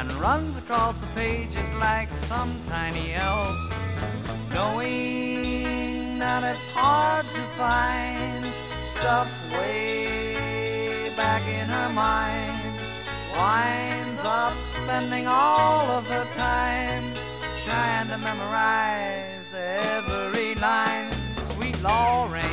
and runs across the pages like some tiny elf, knowing that it's hard to find stuff way back in her mind. Winds up spending all of her time trying to memorize every line. Sweet Lorraine,